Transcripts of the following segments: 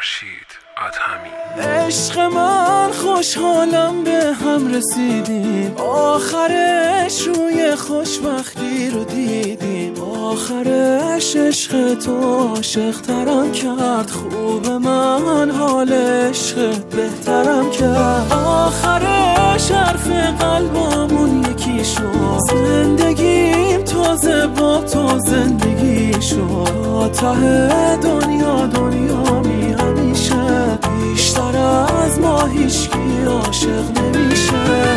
فرشید ادهمی. عشق من خوشحالم به هم رسیدیم، آخرش روی خوشبختی رو دیدیم. آخرش عشق تو عاشق ترم کرد، خوب من حال عشق بهترم کرد. آخرش حرف قلبمون یکی شد، زندگیم تازه با تو زندگی شد. ته دنیا دنیامی همیشه، بیشتر از ما هیچکی عاشق نمیشه.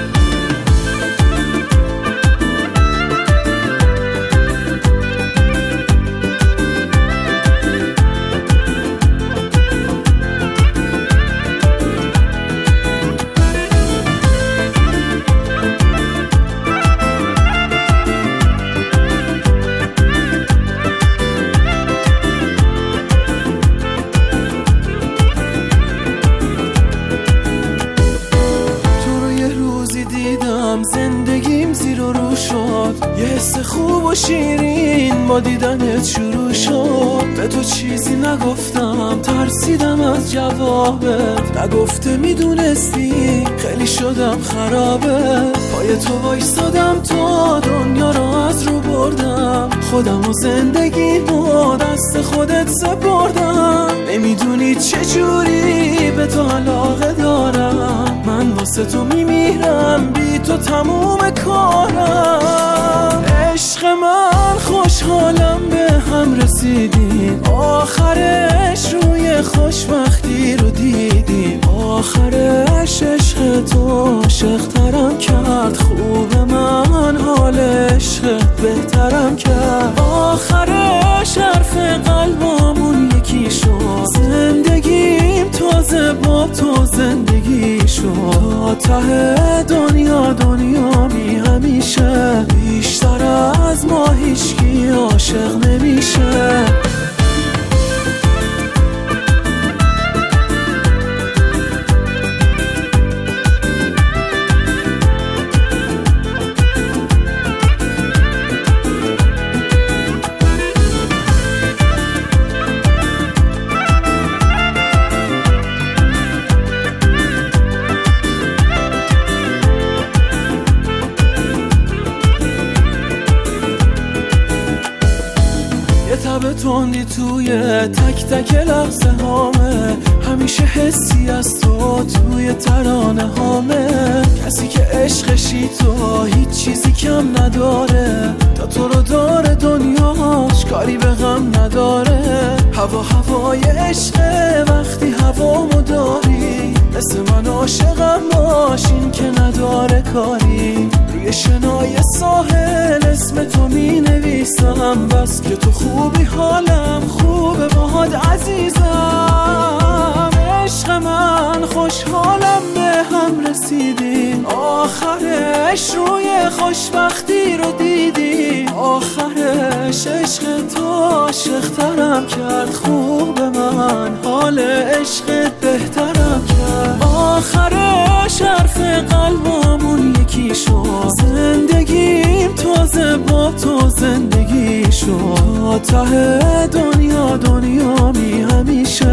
زندگیم زیر و رو شد، یه حس خوب و شیرین با دیدنت شروع شد. به تو چیزی نگفتم، ترسیدم از جوابت، نگفته میدونستی خیلی شدم خرابه. پای تو وایسادم تا دنیا رو از رو بردم، خودم و زندگیمو دست خودت سپردم. نمیدونی چجوری به تو علاقه دارم، من واسه تو میمیرم، بی تو تموم کارم. عشق من خوشحالم به هم رسیدیم، آخرش روی خوشبختی رو دیدیم. آخرش عشق تو عاشق ترم کرد، خوب من حال عشق بهترم کرد. آخرش حرف قلبمون یکی شد، زندگیم تازه با تو زندگی شد. ته دنیا دنیامی همیشه، بیشتر از ما هیچکی عاشق نمیشه. تب تندی توی تک تک لحظه هامه، همیشه حسی از تو توی ترانه هامه. کسی که عشقشی تو هیچ چیزی کم نداره، تا تو رو داره دنیاش کاری به غم نداره. هوا هوای عشقه وقتی هوامو داری، مثل من عاشقم باشین که نداره کاری. روی شنای ساحل اسم تو می نویسم، بس که تو خوبی حالم خوبه باهات عزیزم. عشق من خوشحالم به هم رسیدیم، آخرش روی خوشبختی رو دیدیم. آخرش عشق تو عاشق ترم کرد، خوب من حال عشق بهترم کرد. آخرش حرف قلبمون یکی شد، زندگیم تازه با تو زندگی شد. ته دنیا دنیامی همیشه،